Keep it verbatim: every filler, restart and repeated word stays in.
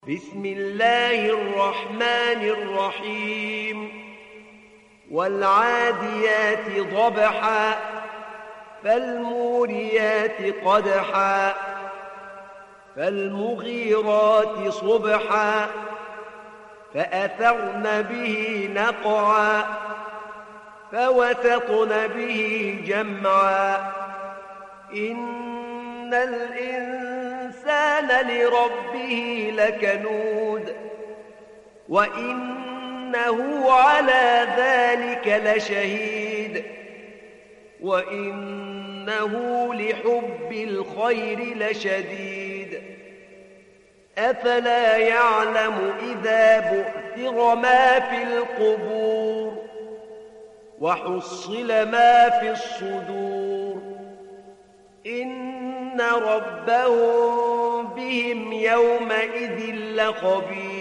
بسم الله الرحمن الرحيم والعاديات ضبحا فالموريات قدحا فالمغيرات صبحا فأثرن به نقعا فوسطن به جمعا إن الإنسان لربه لكنود وإنه على ذلك لشهيد وإنه لحب الخير لشديد أفلا يعلم إذا بؤثر ما في القبور وحصل ما في الصدور إن ربهم بهم يومئذ لخبير